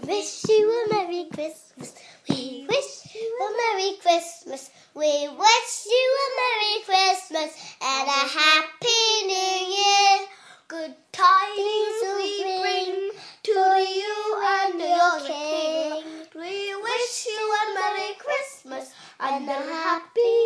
wish you a Merry Christmas. We wish you a Merry Christmas. We wish you a Merry Christmas and a Happy New Year. Good tidings we bring to you and your King. We wish you a Merry Christmas and a Happy